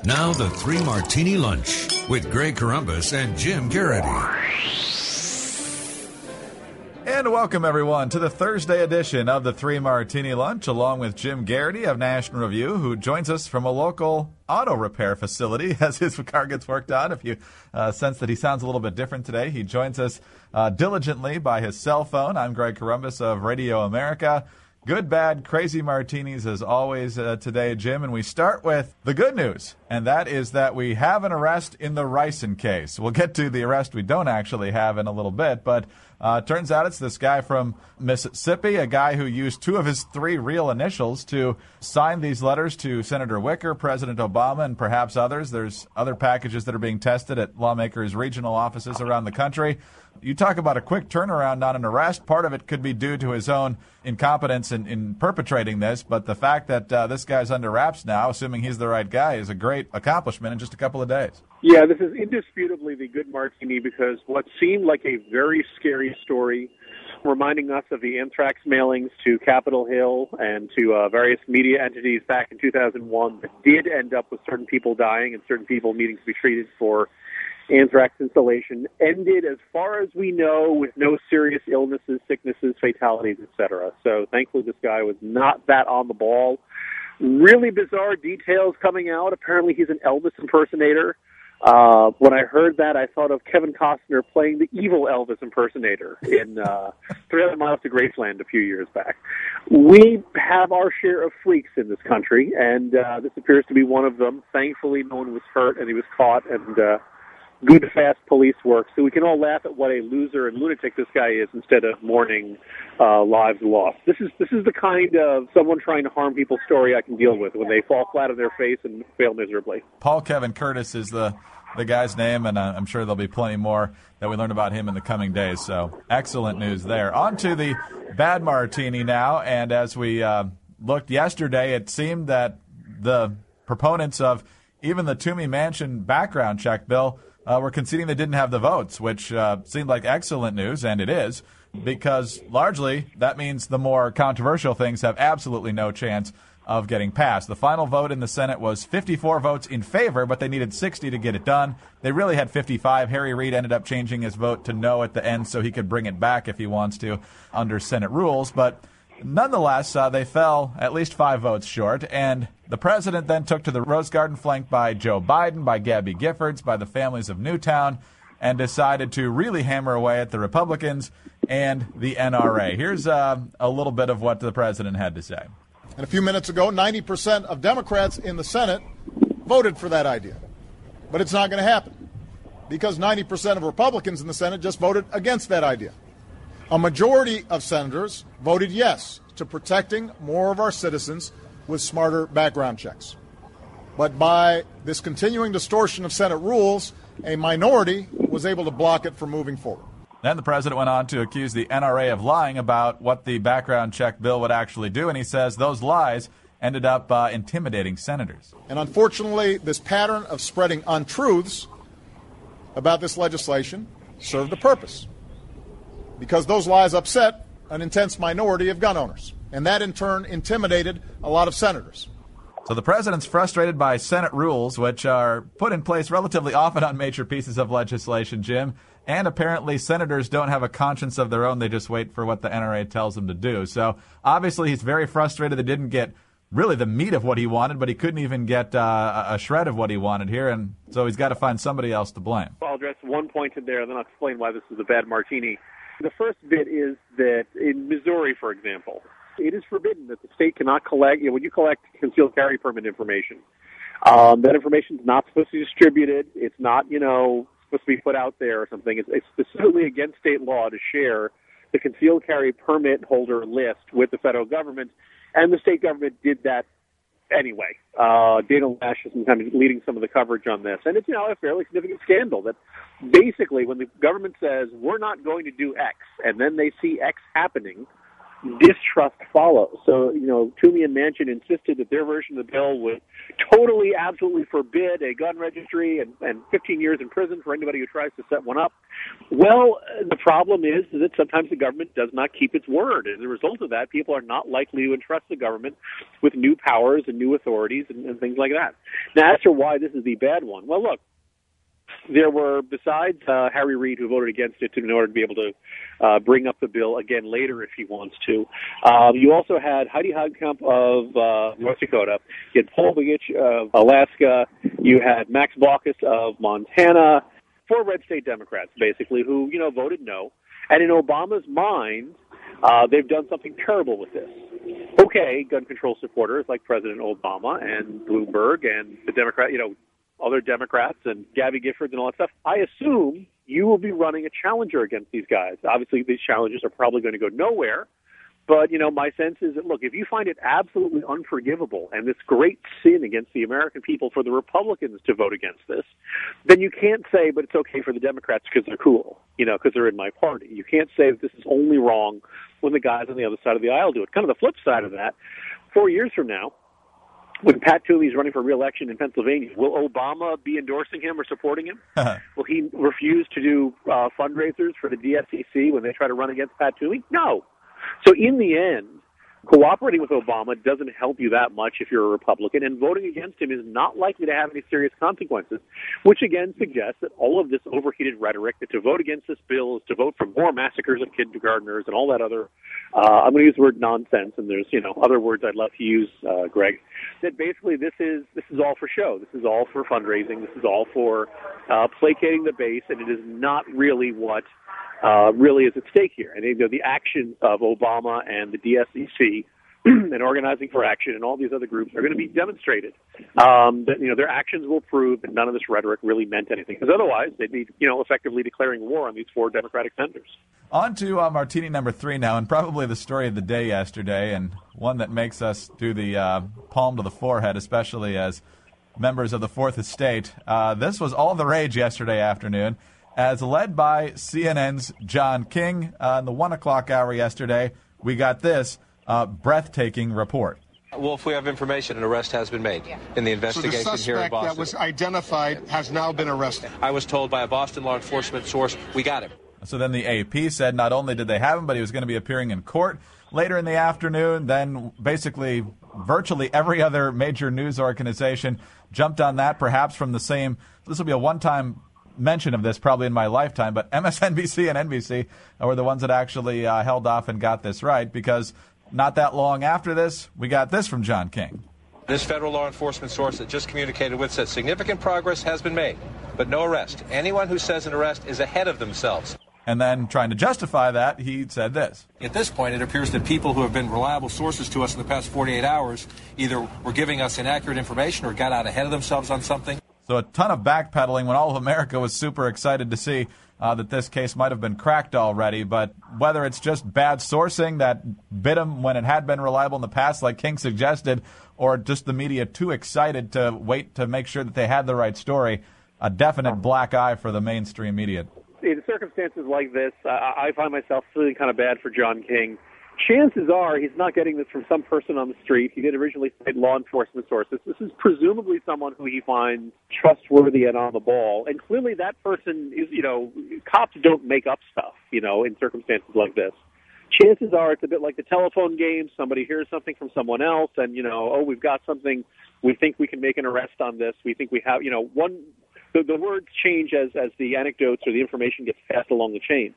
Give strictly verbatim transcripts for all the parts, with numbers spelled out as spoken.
Now the Three Martini Lunch with Greg Corombos and Jim Garrity. And welcome, everyone, to the Thursday edition of the Three Martini Lunch, along with Jim Garrity of National Review, who joins us from a local auto repair facility as his car gets worked on. If you uh, sense that he sounds a little bit different today, he joins us uh, diligently by his cell phone. I'm Greg Corombos of Radio America. Good, bad, crazy martinis as always uh, today, Jim. And we start with the good news, and that is that we have an arrest in the Ricin case. We'll get to the arrest we don't actually have in a little bit, but uh, turns out it's this guy from Mississippi, a guy who used two of his three real initials to sign these letters to Senator Wicker, President Obama, and perhaps others. There's other packages that are being tested at lawmakers' regional offices around the country. You talk about a quick turnaround on an arrest. Part of it could be due to his own incompetence in, in perpetrating this, but the fact that uh, this guy's under wraps now, assuming he's the right guy, is a great accomplishment in just a couple of days. Yeah, this is indisputably the good martini because what seemed like a very scary story, reminding us of the anthrax mailings to Capitol Hill and to uh, various media entities back in two thousand one that did end up with certain people dying and certain people needing to be treated for anthrax inhalation, ended, as far as we know, with no serious illnesses, sicknesses, fatalities, et cetera. So thankfully this guy was not that on the ball. Really bizarre details coming out. Apparently he's an Elvis impersonator. Uh, when I heard that, I thought of Kevin Costner playing the evil Elvis impersonator in uh, three hundred Miles to Graceland a few years back. We have our share of freaks in this country, and uh, this appears to be one of them. Thankfully, no one was hurt, and he was caught, and uh, good, fast police work. So we can all laugh at what a loser and lunatic this guy is instead of mourning uh, lives lost. This is this is the kind of someone trying to harm people story I can deal with when they fall flat on their face and fail miserably. Paul Kevin Curtis is the, the guy's name, and uh, I'm sure there'll be plenty more that we learn about him in the coming days. So excellent news there. On to the bad martini now, and as we uh, looked yesterday, it seemed that the proponents of even the Toomey Manchin background check bill Uh, were conceding they didn't have the votes, which uh, seemed like excellent news, and it is, because largely that means the more controversial things have absolutely no chance of getting passed. The final vote in the Senate was fifty-four votes in favor, but they needed sixty to get it done. They really had fifty-five. Harry Reid ended up changing his vote to no at the end so he could bring it back if he wants to under Senate rules, but nonetheless, uh, they fell at least five votes short, and the president then took to the Rose Garden flanked by Joe Biden, by Gabby Giffords, by the families of Newtown, and decided to really hammer away at the Republicans and the N R A. Here's uh, a little bit of what the president had to say. And a few minutes ago, ninety percent of Democrats in the Senate voted for that idea. But it's not going to happen because ninety percent of Republicans in the Senate just voted against that idea. A majority of senators voted yes to protecting more of our citizens with smarter background checks. But by this continuing distortion of Senate rules, a minority was able to block it from moving forward. Then the president went on to accuse the N R A of lying about what the background check bill would actually do, and he says those lies ended up uh, intimidating senators. And unfortunately, this pattern of spreading untruths about this legislation served a purpose, because those lies upset an intense minority of gun owners, and that in turn intimidated a lot of senators. So the president's frustrated by Senate rules, which are put in place relatively often on major pieces of legislation, Jim, and apparently senators don't have a conscience of their own. They just wait for what the N R A tells them to do. So obviously he's very frustrated they didn't get really the meat of what he wanted, but he couldn't even get uh, a shred of what he wanted here, and so he's got to find somebody else to blame. I'll address one point in there, and then I'll explain why this is a bad martini. The first bit is that in Missouri, for example, it is forbidden that the state cannot collect, you know, when you collect concealed carry permit information, um, that information is not supposed to be distributed. It's not, you know, supposed to be put out there or something. It's, it's specifically against state law to share the concealed carry permit holder list with the federal government, and the state government did that anyway. Uh, Dana Lash is kind of leading some of the coverage on this. And it's, you know, a fairly significant scandal that basically when the government says we're not going to do X and then they see X happening, distrust follows. So, you know, Toomey and Manchin insisted that their version of the bill would totally, absolutely forbid a gun registry and, and fifteen years in prison for anybody who tries to set one up. Well, the problem is that sometimes the government does not keep its word. As a result of that, people are not likely to entrust the government with new powers and new authorities and, and things like that. Now, as to why this is the bad one, well, look, there were, besides uh, Harry Reid, who voted against it in order to be able to uh, bring up the bill again later if he wants to, um, you also had Heidi Heitkamp of uh, North Dakota, you had Paul Begich of Alaska, you had Max Baucus of Montana, four red state Democrats, basically, who, you know, voted no. And in Obama's mind, uh, they've done something terrible with this. Okay, gun control supporters like President Obama and Bloomberg and the Democrat, you know, other Democrats and Gabby Giffords and all that stuff, I assume you will be running a challenger against these guys. Obviously, these challenges are probably going to go nowhere. But, you know, my sense is that, look, if you find it absolutely unforgivable and this great sin against the American people for the Republicans to vote against this, then you can't say, but it's okay for the Democrats because they're cool, you know, because they're in my party. You can't say that this is only wrong when the guys on the other side of the aisle do it. Kind of the flip side of that, four years from now, when Pat Toomey is running for re-election in Pennsylvania, will Obama be endorsing him or supporting him? Will he refuse to do uh, fundraisers for the D S E C when they try to run against Pat Toomey? No. So in the end, cooperating with Obama doesn't help you that much if you're a Republican, and voting against him is not likely to have any serious consequences, which again suggests that all of this overheated rhetoric that to vote against this bill is to vote for more massacres of kindergartners and all that other, uh, I'm going to use the word nonsense, and there's, you know, other words I'd love to use, uh, Greg, that basically this is, this is all for show. This is all for fundraising. This is all for uh, placating the base, and it is not really what Uh, really is at stake here. And you know, the actions of Obama and the D S E C and Organizing for Action and all these other groups are going to be demonstrated. Um, that, you know, their actions will prove that none of this rhetoric really meant anything. Because otherwise, they'd be, you know, effectively declaring war on these four Democratic senators. On to uh, Martini number three now, and probably the story of the day yesterday, and one that makes us do the uh, palm to the forehead, especially as members of the Fourth Estate. Uh, this was all the rage yesterday afternoon, as led by C N N's John King. Uh, in the one o'clock hour yesterday, we got this uh, breathtaking report. Wolf, we have information. An arrest has been made in the investigation so the here in Boston. That was identified has now been arrested. I was told by a Boston law enforcement source, we got him. So then the A P said not only did they have him, but he was going to be appearing in court later in the afternoon. Then basically virtually every other major news organization jumped on that, perhaps from the same, this will be a one-time mention of this probably in my lifetime, but M S N B C and N B C were the ones that actually uh, held off and got this right, because not that long after this, we got this from John King. This federal law enforcement source that just communicated with says significant progress has been made, but no arrest. Anyone who says an arrest is ahead of themselves. And then, trying to justify that, he said this. At this point, it appears that people who have been reliable sources to us in the past forty-eight hours either were giving us inaccurate information or got out ahead of themselves on something. So a ton of backpedaling when all of America was super excited to see uh, that this case might have been cracked already. But whether it's just bad sourcing that bit him when it had been reliable in the past, like King suggested, or just the media too excited to wait to make sure that they had the right story, a definite black eye for the mainstream media. In circumstances like this, I find myself feeling kind of bad for John King. Chances are he's not getting this from some person on the street. He did originally cite law enforcement sources. This is presumably someone who he finds trustworthy and on the ball. And clearly that person is, you know, cops don't make up stuff, you know, in circumstances like this. Chances are it's a bit like the telephone game. Somebody hears something from someone else and, you know, oh, we've got something. We think we can make an arrest on this. We think we have, you know, one, the, the words change as, as the anecdotes or the information gets passed along the chain.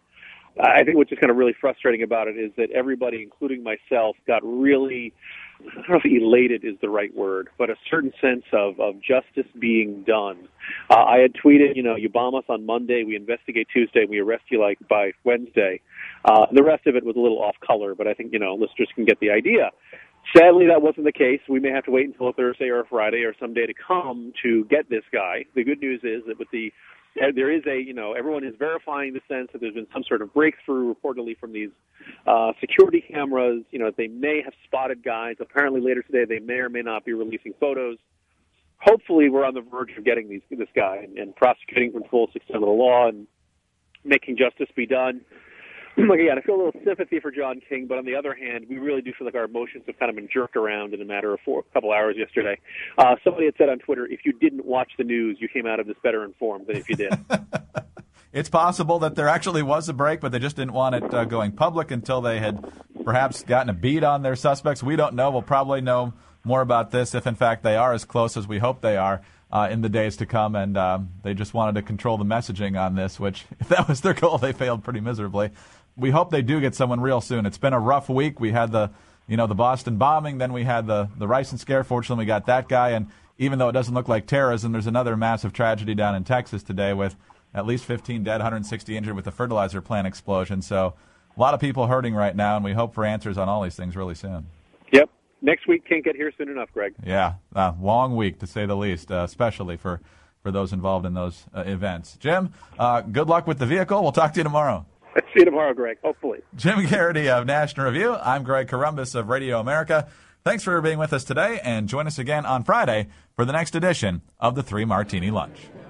I think what's just kind of really frustrating about it is that everybody, including myself, got really, I don't know if elated is the right word, but a certain sense of, of justice being done. Uh, I had tweeted, you know, you bomb us on Monday, we investigate Tuesday, we arrest you like by Wednesday. Uh, the rest of it was a little off color, but I think, you know, listeners can get the idea. Sadly, that wasn't the case. We may have to wait until a Thursday or a Friday or some day to come to get this guy. The good news is that with the there is a, you know, everyone is verifying the sense that there's been some sort of breakthrough reportedly from these uh, security cameras. You know, they may have spotted guys. Apparently later today they may or may not be releasing photos. Hopefully we're on the verge of getting these, this guy and, and prosecuting from full extent of the law and making justice be done. Again, I feel a little sympathy for John King, but on the other hand, we really do feel like our emotions have kind of been jerked around in a matter of four, a couple hours yesterday. Uh, somebody had said on Twitter, if you didn't watch the news, you came out of this better informed than if you did. it's possible that there actually was a break, but they just didn't want it uh, going public until they had perhaps gotten a beat on their suspects. We don't know. We'll probably know more about this if, in fact, they are as close as we hope they are uh, in the days to come. And um, they just wanted to control the messaging on this, which, if that was their goal, they failed pretty miserably. We hope they do get someone real soon. It's been a rough week. We had the, you know, the Boston bombing. Then we had the, the Ricin scare. Fortunately, we got that guy. And even though it doesn't look like terrorism, there's another massive tragedy down in Texas today with at least fifteen dead, one hundred sixty injured with the fertilizer plant explosion. So a lot of people hurting right now, and we hope for answers on all these things really soon. Yep. Next week can't get here soon enough, Greg. Yeah, uh, long week, to say the least, uh, especially for, for those involved in those uh, events. Jim, uh, good luck with the vehicle. We'll talk to you tomorrow. See you tomorrow, Greg, hopefully. Jim Garrity of National Review. I'm Greg Corombos of Radio America. Thanks for being with us today, and join us again on Friday for the next edition of the Three Martini Lunch.